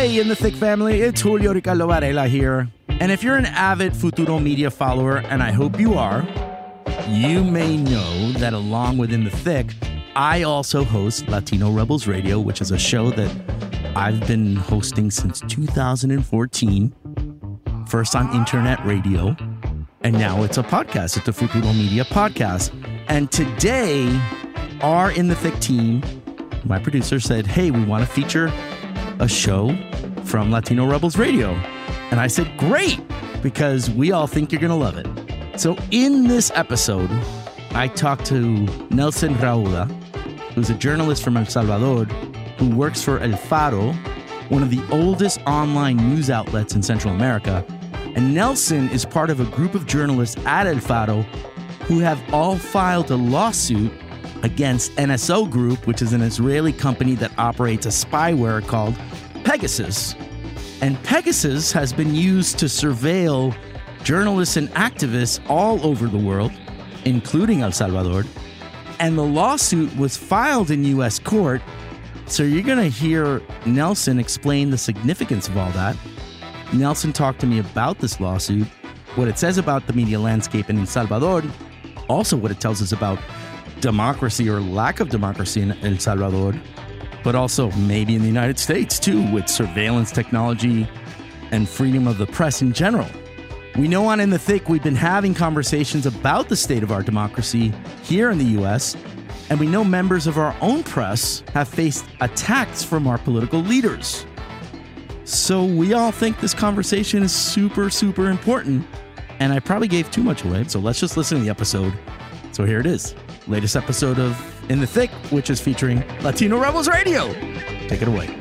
Hey, in the Thick family, it's Julio Ricardo Varela here. And if you're an avid Futuro Media follower, and I hope you are, you may know that along with In the Thick, I also host Latino Rebels Radio, which is a show that I've been hosting since 2014, first on internet radio, and now it's a podcast. It's a Futuro Media podcast. And today, our In the Thick team, my producer said, hey, we want to feature a show from Latino Rebels Radio. And I said, great, because we all think you're going to love it. So in this episode, I talked to Nelson Rauda, who's a journalist from El Salvador, who works for El Faro, one of the oldest online news outlets in Central America. And Nelson is part of a group of journalists at El Faro who have all filed a lawsuit against NSO Group, which is an Israeli company that operates a spyware called Pegasus. And Pegasus has been used to surveil journalists and activists all over the world, including El Salvador. And the lawsuit was filed in U.S. court. So you're going to hear Nelson explain the significance of all that. Nelson talked to me about this lawsuit, what it says about the media landscape in El Salvador, also what it tells us about democracy or lack of democracy in El Salvador, but also maybe in the United States too, with surveillance technology and freedom of the press in general. We know on In the Thick, we've been having conversations about the state of our democracy here in the U.S., and we know members of our own press have faced attacks from our political leaders. So we all think this conversation is super, super important, and I probably gave too much away, so let's just listen to the episode. So here it is. Latest episode of In the Thick, which is featuring Latino Rebels Radio. Take it away.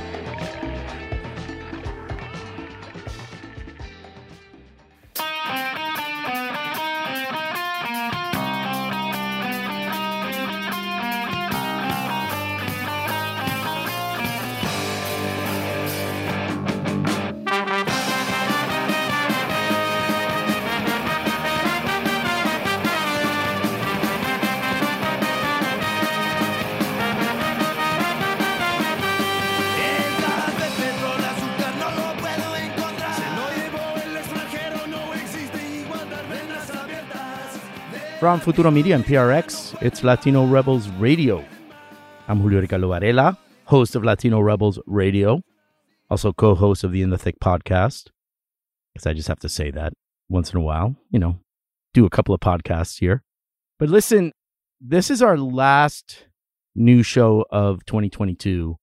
From Futuro Media and PRX, it's Latino Rebels Radio. I'm Julio Ricardo Varela, host of Latino Rebels Radio, also co-host of the In the Thick podcast, because I just have to say that once in a while, do a couple of podcasts here. But listen, this is our last new show of 2022,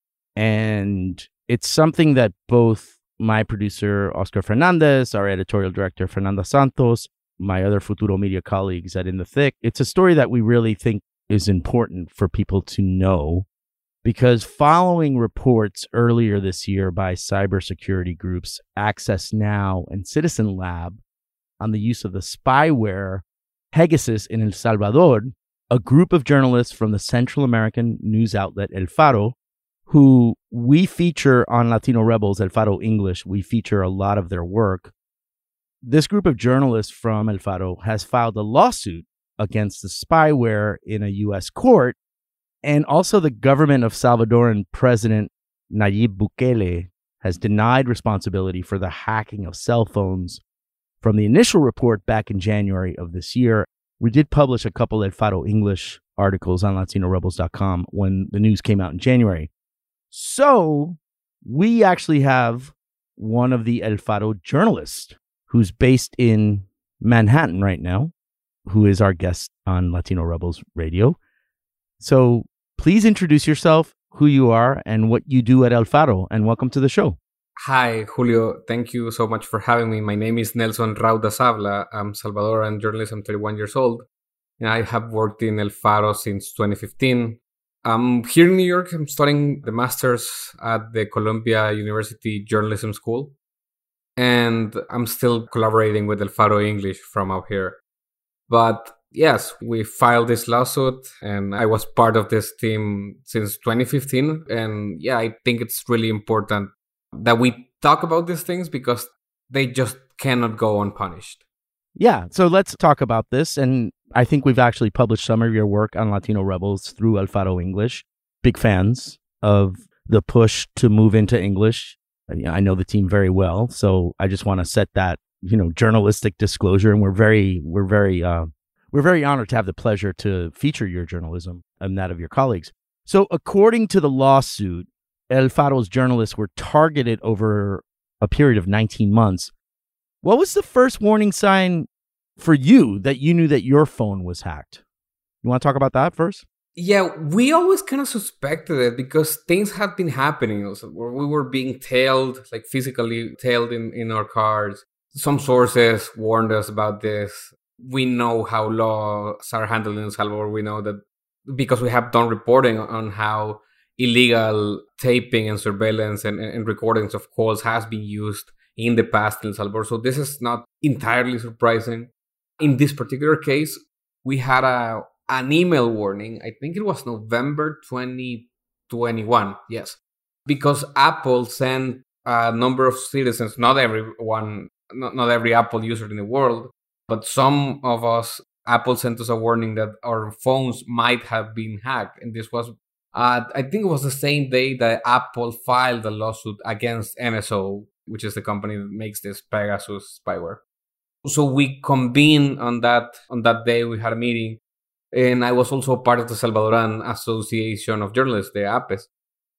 and it's something that both my producer, Oscar Fernandez, our editorial director, Fernanda Santos, my other Futuro Media colleagues at In the Thick, it's a story that we really think is important for people to know, because following reports earlier this year by cybersecurity groups Access Now and Citizen Lab on the use of the spyware Pegasus in El Salvador, a group of journalists from the Central American news outlet El Faro, who we feature on Latino Rebels, El Faro English, we feature a lot of their work. This group of journalists from El Faro has filed a lawsuit against the spyware in a U.S. court, and also the government of Salvadoran President Nayib Bukele has denied responsibility for the hacking of cell phones from the initial report back in January of this year. We did publish a couple El Faro English articles on LatinoRebels.com when the news came out in January. So we actually have one of the El Faro journalists who's based in Manhattan right now, who is our guest on Latino Rebels Radio. So please introduce yourself, who you are, and what you do at El Faro, and welcome to the show. Hi, Julio. Thank you so much for having me. My name is Nelson Rauda Sabla. I'm Salvadoran journalist. I'm 31 years old. And I have worked in El Faro since 2015. I'm here in New York. I'm studying the master's at the Columbia University Journalism School. And I'm still collaborating with El Faro English from out here. But yes, we filed this lawsuit and I was part of this team since 2015. And yeah, I think it's really important that we talk about these things because they just cannot go unpunished. Yeah, so let's talk about this. And I think we've actually published some of your work on Latino Rebels through El Faro English. Big fans of the push to move into English. I know the team very well, so I just want to set that, journalistic disclosure, and we're very honored to have the pleasure to feature your journalism and that of your colleagues. So according to the lawsuit, El Faro's journalists were targeted over a period of 19 months. What was the first warning sign for you that you knew that your phone was hacked? You want to talk about that first? Yeah, we always kind of suspected it because things had been happening also, where we were being tailed, like physically tailed in our cars. Some sources warned us about this. We know how laws are handled in El Salvador. We know that because we have done reporting on how illegal taping and surveillance and recordings of calls has been used in the past in El Salvador. So this is not entirely surprising. In this particular case, we had an email warning. I think it was November 2021. Yes. Because Apple sent a number of citizens, not everyone, not every Apple user in the world, but some of us, Apple sent us a warning that our phones might have been hacked. And this was, I think it was the same day that Apple filed a lawsuit against NSO, which is the company that makes this Pegasus spyware. So we convened on that day. We had a meeting, and I was also part of the Salvadoran Association of Journalists, the APES.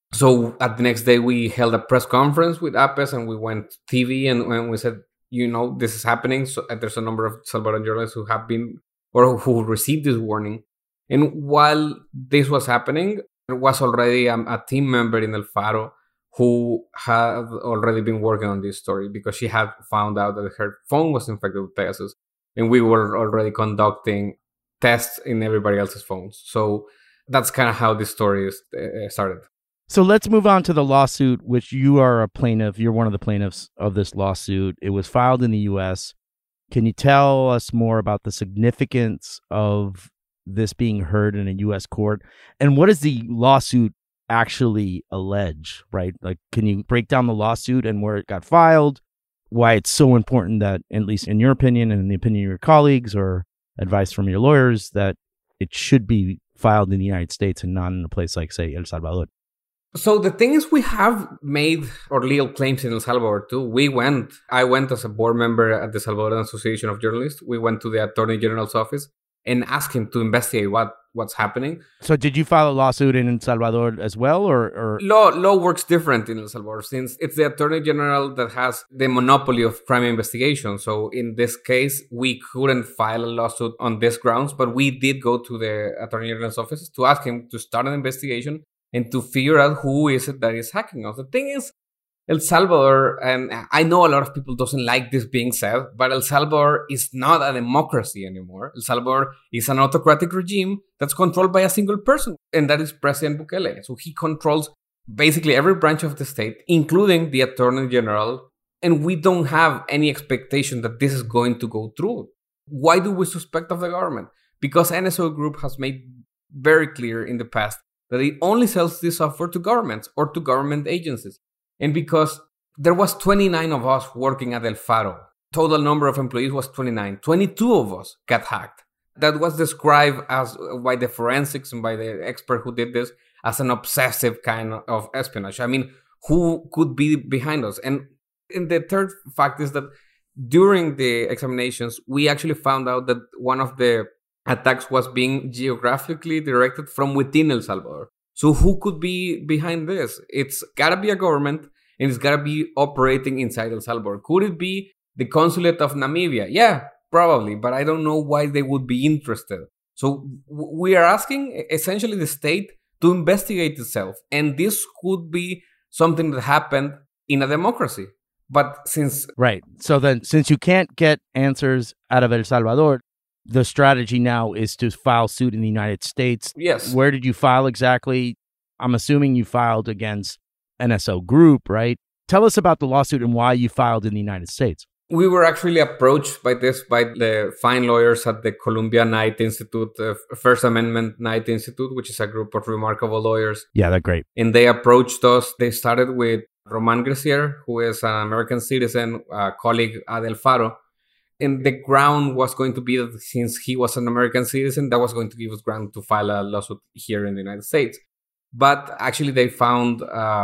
So at the next day, we held a press conference with APES, and we went TV, and we said, this is happening. So there's a number of Salvadoran journalists who have been or who received this warning. And while this was happening, there was already a team member in El Faro who had already been working on this story because she had found out that her phone was infected with Pegasus. And we were already conducting tests in everybody else's phones. So that's kind of how this story started. So let's move on to the lawsuit, which you are a plaintiff. You're one of the plaintiffs of this lawsuit. It was filed in the U.S. Can you tell us more about the significance of this being heard in a U.S. court? And what does the lawsuit actually allege, right? Like, can you break down the lawsuit and where it got filed, why it's so important that, at least in your opinion and in the opinion of your colleagues or advice from your lawyers, that it should be filed in the United States and not in a place like, say, El Salvador? So the thing is, we have made our legal claims in El Salvador too. I went as a board member at the Salvadoran Association of Journalists. We went to the Attorney General's office and asked him to investigate what's happening. So did you file a lawsuit in El Salvador as well, or? Law works different in El Salvador since it's the Attorney General that has the monopoly of crime investigation. So in this case, we couldn't file a lawsuit on these grounds, but we did go to the Attorney General's office to ask him to start an investigation and to figure out who is it that is hacking us. The thing is, El Salvador, and I know a lot of people doesn't like this being said, but El Salvador is not a democracy anymore. El Salvador is an autocratic regime that's controlled by a single person, and that is President Bukele. So he controls basically every branch of the state, including the Attorney General, and we don't have any expectation that this is going to go through. Why do we suspect of the government? Because NSO Group has made very clear in the past that it only sells this software to governments or to government agencies. And because there was 29 of us working at El Faro, total number of employees was 29. 22 of us got hacked. That was described as by the forensics and by the expert who did this as an obsessive kind of espionage. I mean, who could be behind us? And the third fact is that during the examinations, we actually found out that one of the attacks was being geographically directed from within El Salvador. So who could be behind this? It's got to be a government, and it's got to be operating inside El Salvador. Could it be the consulate of Namibia? Yeah, probably, but I don't know why they would be interested. So we are asking essentially the state to investigate itself, and this could be something that happened in a democracy. But since... Right. So then, since you can't get answers out of El Salvador, the strategy now is to file suit in the United States. Yes. Where did you file exactly? I'm assuming you filed against NSO Group, right? Tell us about the lawsuit and why you filed in the United States. We were actually approached by the fine lawyers at the Columbia Knight Institute, First Amendment Knight Institute, which is a group of remarkable lawyers. Yeah, they're great. And they approached us. They started with Roman Grecier, who is an American citizen, a colleague at El Faro. And the ground was going to be that since he was an American citizen, that was going to give us ground to file a lawsuit here in the United States. But actually, they found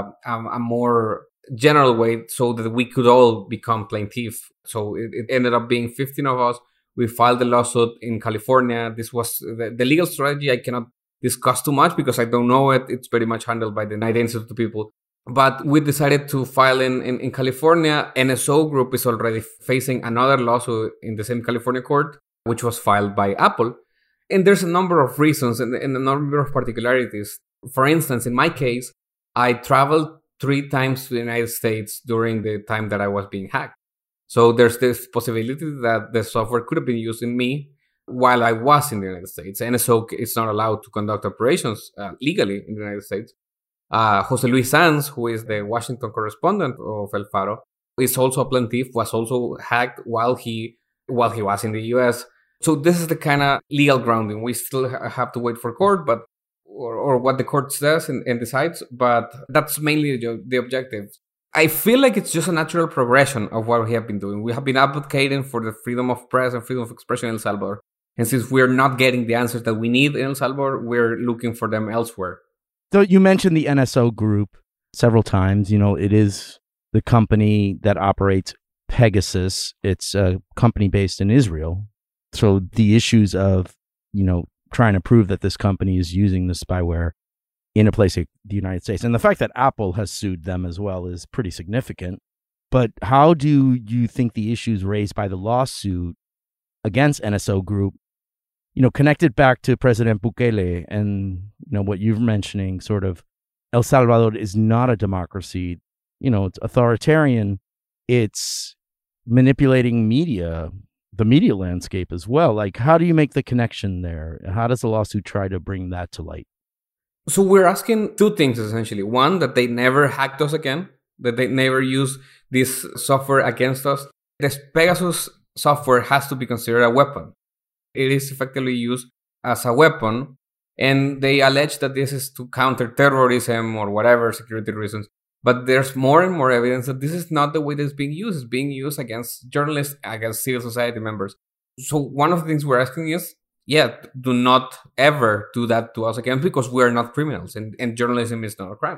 a more general way so that we could all become plaintiff. So it ended up being 15 of us. We filed the lawsuit in California. This was the legal strategy. I cannot discuss too much because I don't know it. It's very much handled by the United Institute of People. But we decided to file in California. NSO Group is already facing another lawsuit in the same California court, which was filed by Apple. And there's a number of reasons and a number of particularities. For instance, in my case, I traveled 3 times to the United States during the time that I was being hacked. So there's this possibility that the software could have been used in me while I was in the United States. NSO is not allowed to conduct operations legally in the United States. Jose Luis Sanz, who is the Washington correspondent of El Faro, is also a plaintiff, was also hacked while he was in the US. So this is the kind of legal grounding. We still have to wait for court, but or what the court says and decides, but that's mainly the objective. I feel like it's just a natural progression of what we have been doing. We have been advocating for the freedom of press and freedom of expression in El Salvador. And since we're not getting the answers that we need in El Salvador, we're looking for them elsewhere. So you mentioned the NSO Group several times. You know, it is the company that operates Pegasus. It's a company based in Israel. So the issues of, trying to prove that this company is using the spyware in a place like the United States, and the fact that Apple has sued them as well is pretty significant. But how do you think the issues raised by the lawsuit against NSO Group, connected back to President Bukele and, what you're mentioning, sort of El Salvador is not a democracy. It's authoritarian. It's manipulating media, the media landscape as well. Like, how do you make the connection there? How does the lawsuit try to bring that to light? So we're asking 2 things, essentially. One, that they never hacked us again, that they never use this software against us. This Pegasus software has to be considered a weapon. It is effectively used as a weapon, and they allege that this is to counter terrorism or whatever security reasons. But there's more and more evidence that this is not the way that it's being used. It's being used against journalists, against civil society members. So one of the things we're asking is, do not ever do that to us again, because we're not criminals and journalism is not a crime.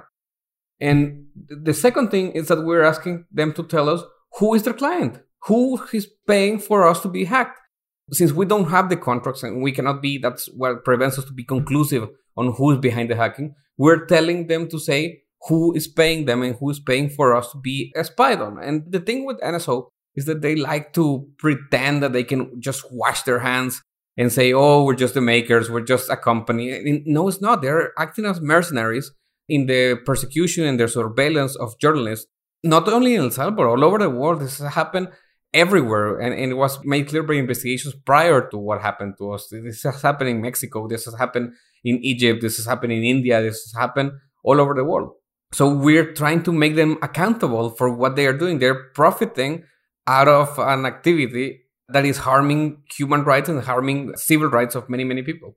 And the second thing is that we're asking them to tell us who is their client, who is paying for us to be hacked. Since we don't have the contracts and we cannot be, that's what prevents us to be conclusive on who is behind the hacking. We're telling them to say who is paying them and who is paying for us to be spied on. And the thing with NSO is that they like to pretend that they can just wash their hands and say, oh, we're just the makers, we're just a company. And no, it's not. They're acting as mercenaries in the persecution and the surveillance of journalists, not only in El Salvador, all over the world. This has happened everywhere. And it was made clear by investigations prior to what happened to us. This has happened in Mexico. This has happened in Egypt. This has happened in India. This has happened all over the world. So we're trying to make them accountable for what they are doing. They're profiting out of an activity that is harming human rights and harming civil rights of many, many people.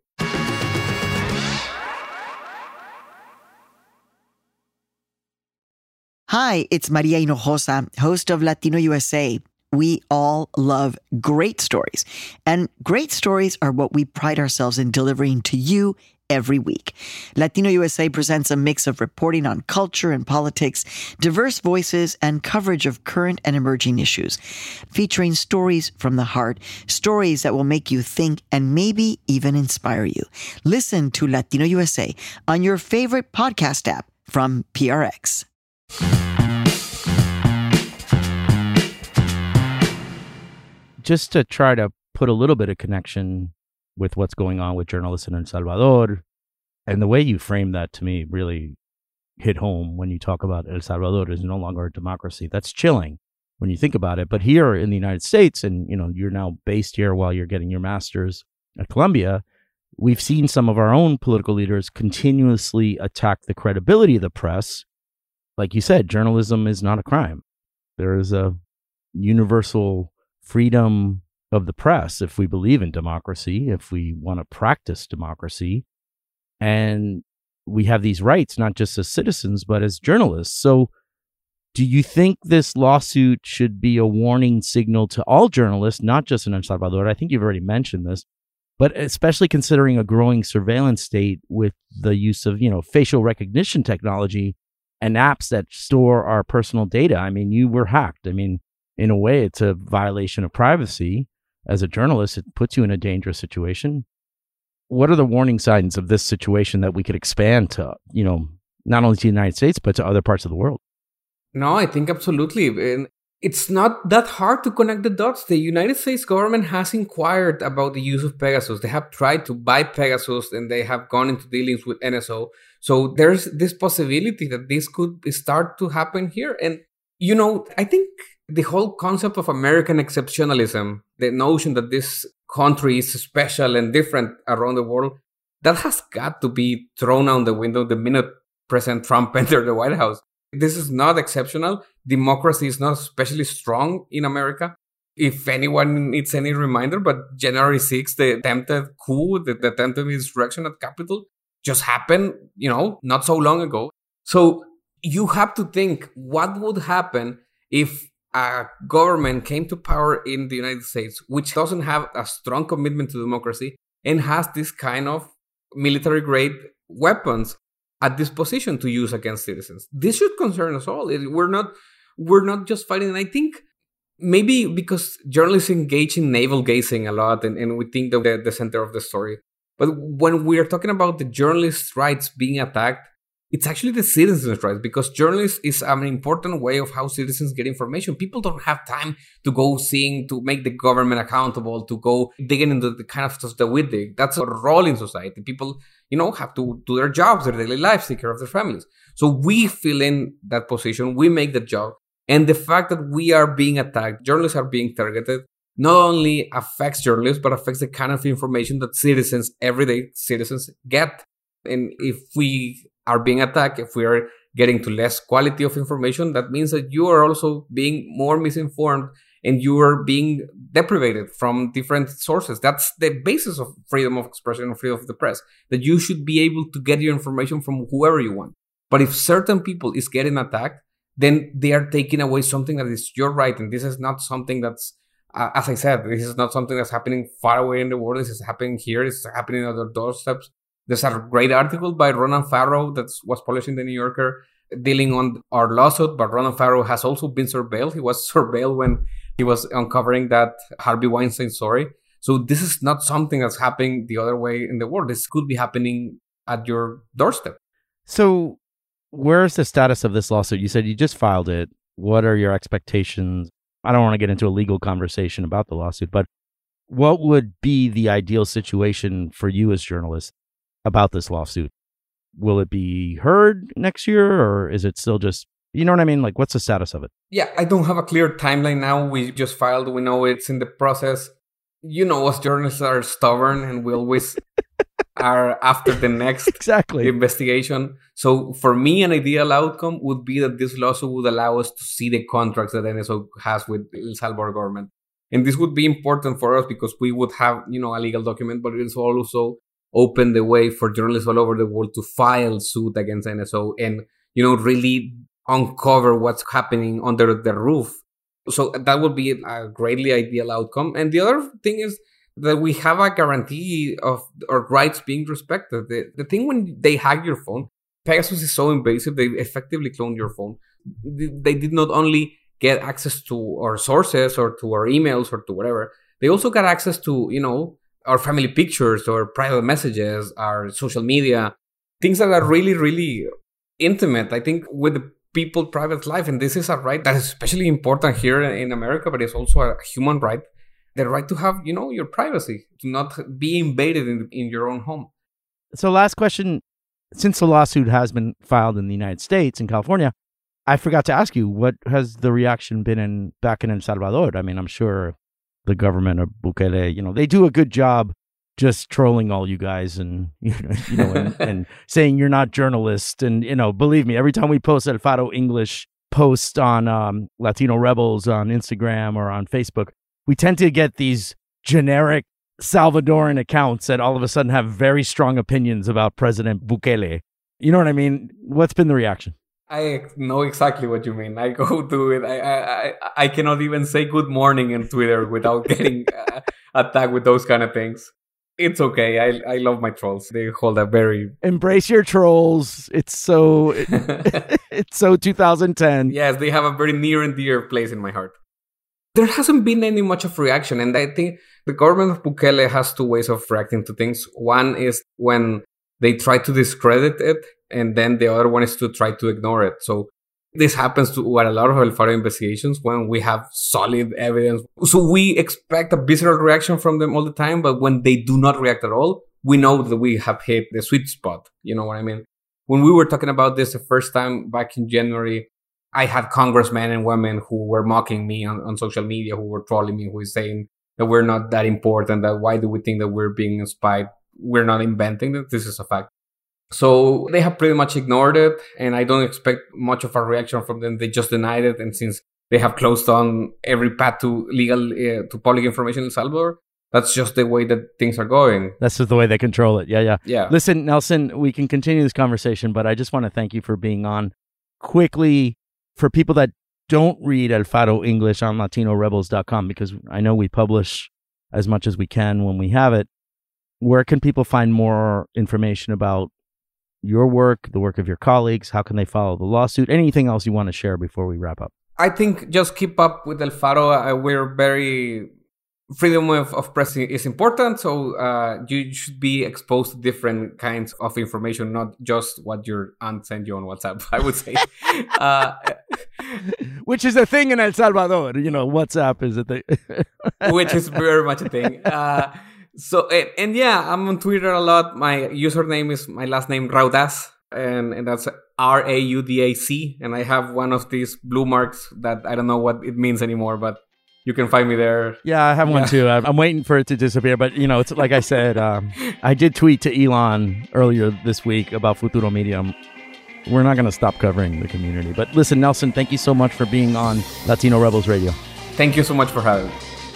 Hi, it's Maria Hinojosa, host of Latino USA. We all love great stories, and great stories are what we pride ourselves in delivering to you every week. Latino USA presents a mix of reporting on culture and politics, diverse voices, and coverage of current and emerging issues, featuring stories from the heart, stories that will make you think and maybe even inspire you. Listen to Latino USA on your favorite podcast app from PRX. Just to try to put a little bit of connection with what's going on with journalists in El Salvador, and the way you frame that to me really hit home when you talk about El Salvador is no longer a democracy. That's chilling when you think about it. But here in the United States, and you're now based here while you're getting your master's at Columbia, we've seen some of our own political leaders continuously attack the credibility of the press. Like you said, journalism is not a crime. There is a universal freedom of the press if we believe in democracy, if we want to practice democracy. And we have these rights, not just as citizens, but as journalists. So do you think this lawsuit should be a warning signal to all journalists, not just in El Salvador? I think you've already mentioned this, But especially considering a growing surveillance state with the use of, facial recognition technology and apps that store our personal data. I mean, you were hacked. I mean, in a way, it's a violation of privacy. As a journalist, it puts you in a dangerous situation. What are the warning signs of this situation that we could expand to, not only to the United States, but to other parts of the world? No, I think absolutely. And it's not that hard to connect the dots. The United States government has inquired about the use of Pegasus. They have tried to buy Pegasus and they have gone into dealings with NSO. So there's this possibility that this could start to happen here. And, I think the whole concept of American exceptionalism, the notion that this country is special and different around the world, that has got to be thrown out the window the minute President Trump entered the White House. This is not exceptional. Democracy is not especially strong in America. If anyone needs any reminder, but January 6th, the attempted coup, the attempted insurrection at Capitol just happened, not so long ago. So you have to think what would happen if a government came to power in the United States, which doesn't have a strong commitment to democracy and has this kind of military-grade weapons at disposition to use against citizens. This should concern us all. We're not just fighting. And I think maybe because journalists engage in navel gazing a lot and we think they're the center of the story. But when we are talking about the journalists' rights being attacked, it's actually the citizens' rights, because journalists is an important way of how citizens get information. People don't have time to go to make the government accountable, to go digging into the kind of stuff that we dig. That's a role in society. People, have to do their jobs, their daily lives, take care of their families. So we fill in that position. We make the job. And the fact that we are being attacked, journalists are being targeted, not only affects journalists, but affects the kind of information that citizens, everyday citizens, get. And if we are being attacked, if we are getting to less quality of information, that means that you are also being more misinformed and you are being deprivated from different sources. That's the basis of freedom of expression and freedom of the press, that you should be able to get your information from whoever you want. But if certain people is getting attacked, then they are taking away something that is your right. And this is not something that's, as I said, this is not something that's happening far away in the world. This is happening here. It's happening on our doorsteps. There's a great article by Ronan Farrow that was published in The New Yorker dealing on our lawsuit, but Ronan Farrow has also been surveilled. He was surveilled when he was uncovering that Harvey Weinstein story. So this is not something that's happening the other way in the world. This could be happening at your doorstep. So where's the status of this lawsuit? You said you just filed it. What are your expectations? I don't want to get into a legal conversation about the lawsuit, but what would be the ideal situation for you as journalists about this lawsuit? Will it be heard next year, or is it still just, you know what I mean? Like, what's the status of it? Yeah, I don't have a clear timeline now. We just filed. We know it's in the process. Us journalists are stubborn and we always are after the next investigation. So for me, an ideal outcome would be that this lawsuit would allow us to see the contracts that NSO has with El Salvador government. And this would be important for us because we would have, a legal document, but it's also open the way for journalists all over the world to file suit against NSO and, really uncover what's happening under the roof. So that would be a greatly ideal outcome. And the other thing is that we have a guarantee of our rights being respected. The thing when they hack your phone, Pegasus is so invasive, they effectively cloned your phone. They did not only get access to our sources or to our emails or to whatever, they also got access to, our family pictures or private messages, our social media, things that are really, really intimate, I think, with the people's private life. And this is a right that is especially important here in America, but it's also a human right. The right to have, your privacy, to not be invaded in your own home. So last question, since the lawsuit has been filed in the United States, in California, I forgot to ask you, what has the reaction been back in El Salvador? I mean, I'm sure the government of Bukele, they do a good job just trolling all you guys and, and saying you're not journalists. And, believe me, every time we post El Faro English post on Latino Rebels on Instagram or on Facebook, we tend to get these generic Salvadoran accounts that all of a sudden have very strong opinions about President Bukele. You know what I mean? What's been the reaction? I know exactly what you mean. I go to it. I cannot even say good morning in Twitter without getting attacked with those kind of things. It's okay. I love my trolls. They hold a very... Embrace your trolls. It's so it's so 2010. Yes, they have a very near and dear place in my heart. There hasn't been any much of reaction, and I think the government of Bukele has two ways of reacting to things. One is when they try to discredit it, and then the other one is to try to ignore it. So this happens to a lot of El Faro investigations when we have solid evidence. So we expect a visceral reaction from them all the time, but when they do not react at all, we know that we have hit the sweet spot. You know what I mean? When we were talking about this the first time back in January, I had congressmen and women who were mocking me on social media, who were trolling me, who were saying that we're not that important, that why do we think that we're being spied? We're not inventing it. This is a fact. So they have pretty much ignored it, and I don't expect much of a reaction from them. They just denied it, and since they have closed on every path to legal, to public information in El Salvador, that's just the way that things are going. That's just the way they control it. Yeah. Listen, Nelson, we can continue this conversation, but I just want to thank you for being on. Quickly, for people that don't read El Faro English on LatinoRebels.com, because I know we publish as much as we can when we have it, where can people find more information about your work, the work of your colleagues? How can they follow the lawsuit? Anything else you want to share before we wrap up? I think just keep up with El Faro. We're very... Freedom of press is important, so you should be exposed to different kinds of information, not just what your aunt sent you on WhatsApp, I would say. Which is a thing in El Salvador. You know, WhatsApp is a thing. Which is very much a thing. So, and yeah, I'm on Twitter a lot. My username is my last name, Raudaz, and that's Raudac. And I have one of these blue marks that I don't know what it means anymore, but you can find me there. Yeah, I have one too. I'm waiting for it to disappear. But, you know, it's like I said, I did tweet to Elon earlier this week about Futuro Media. We're not going to stop covering the community. But listen, Nelson, thank you so much for being on Latino Rebels Radio. Thank you so much for having me.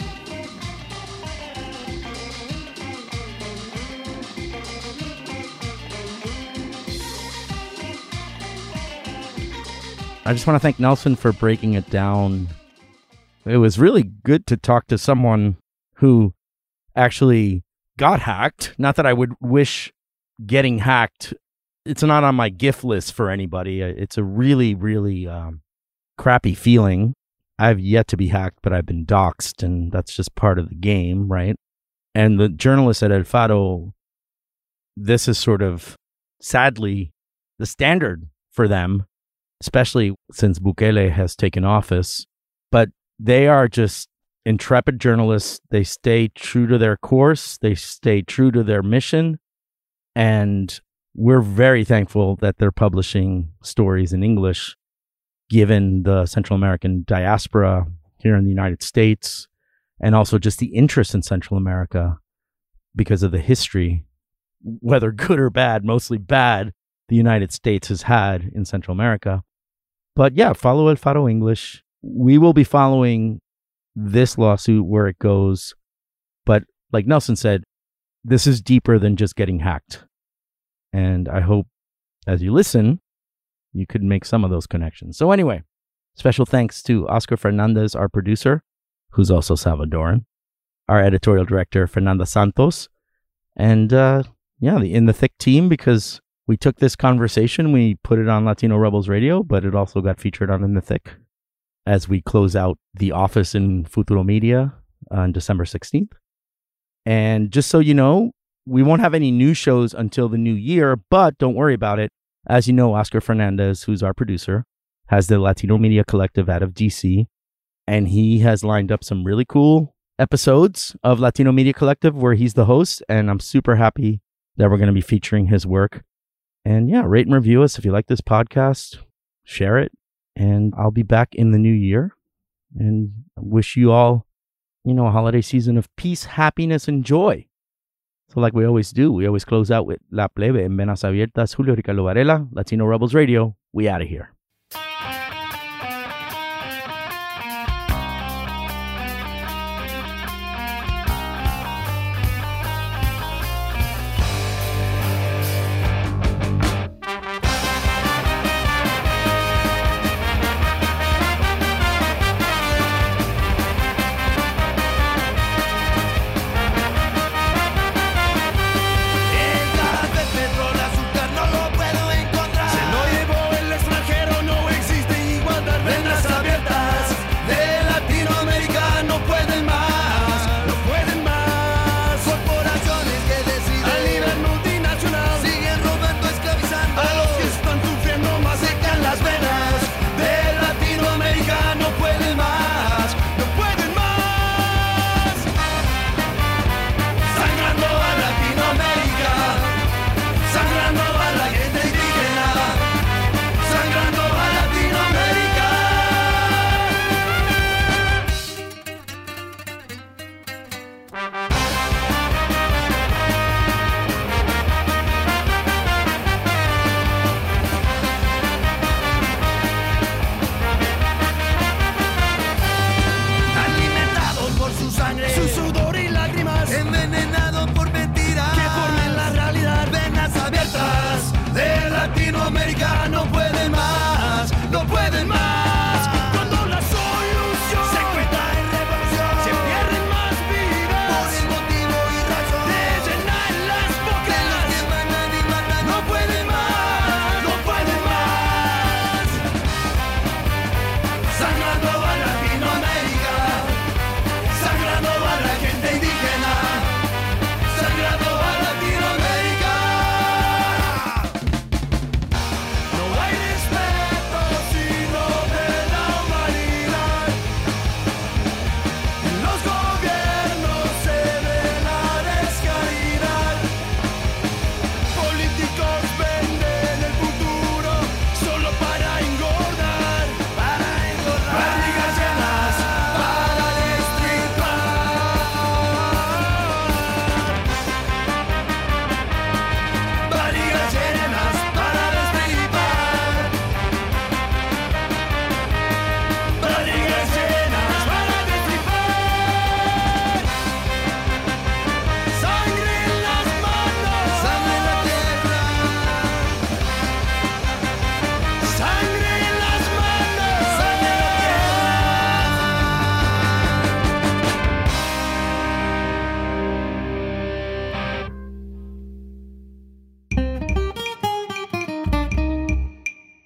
I just want to thank Nelson for breaking it down. It was really good to talk to someone who actually got hacked. Not that I would wish getting hacked. It's not on my gift list for anybody. It's a really, really crappy feeling. I've yet to be hacked, but I've been doxxed, and that's just part of the game, right? And the journalists at El Faro, this is sort of, sadly, the standard for them, especially since Bukele has taken office. But they are just intrepid journalists. They stay true to their course. They stay true to their mission. And we're very thankful that they're publishing stories in English, given the Central American diaspora here in the United States, and also just the interest in Central America because of the history, whether good or bad, mostly bad, the United States has had in Central America. But yeah, follow El Faro English. We will be following this lawsuit where it goes. But like Nelson said, this is deeper than just getting hacked. And I hope as you listen, you could make some of those connections. So anyway, special thanks to Oscar Fernandez, our producer, who's also Salvadoran, our editorial director, Fernanda Santos, and the In the Thick team, because we took this conversation, we put it on Latino Rebels Radio, but it also got featured on In the Thick as we close out The Office in Futuro Media on December 16th. And just so you know, we won't have any new shows until the new year, but don't worry about it. As you know, Oscar Fernandez, who's our producer, has the Latino Media Collective out of DC, and he has lined up some really cool episodes of Latino Media Collective where he's the host, and I'm super happy that we're going to be featuring his work. And yeah, rate and review us if you like this podcast, share it, and I'll be back in the new year and wish you all, a holiday season of peace, happiness, and joy. So like we always do, we always close out with La Plebe en Venas Abiertas, Julio Ricardo Varela, Latino Rebels Radio. We out of here.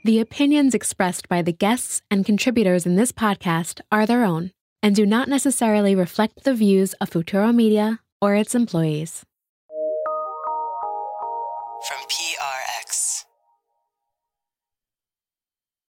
The opinions expressed by the guests and contributors in this podcast are their own and do not necessarily reflect the views of Futuro Media or its employees. From